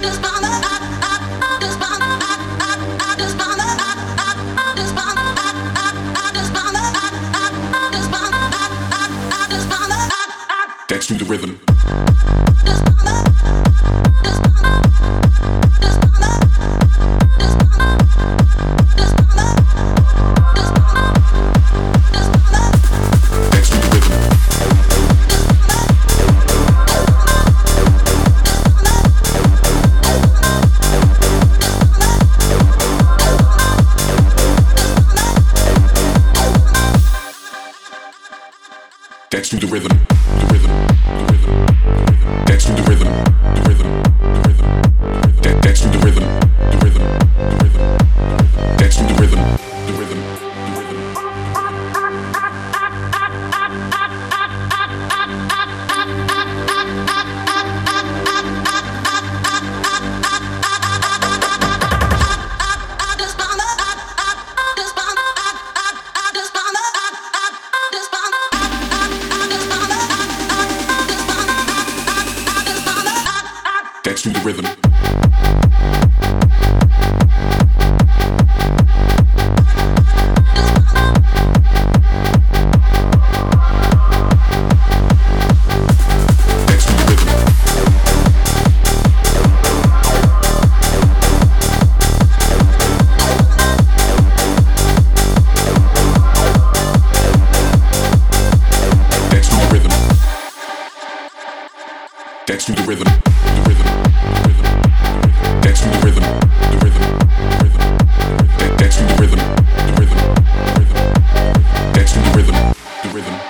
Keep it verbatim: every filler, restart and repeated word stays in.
Dance to the rhythm. Dance to the rhythm, the rhythm, the rhythm, the rhythm. Dance to the rhythm, the rhythm, the rhythm, the rhythm. Dance to the rhythm, the rhythm, the rhythm, the rhythm. Dance to the rhythm, the rhythm, the rhythm. Dance to the rhythm. Dance to the rhythm, the rhythm, the rhythm, the rhythm. Dance to the rhythm, the rhythm, the rhythm, the rhythm. Dance to the rhythm, the rhythm, the rhythm, the rhythm. Dance to the rhythm, the rhythm.